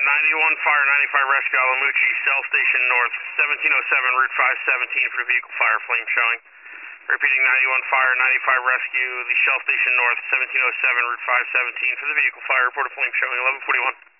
91 Fire, 95 Rescue, Alamucci, Shell Station North, 1707, Route 517 for the vehicle fire, flame showing. Repeating 91 Fire, 95 Rescue, the Shell Station North, 1707, Route 517 for the vehicle fire, report of flame showing, 1141.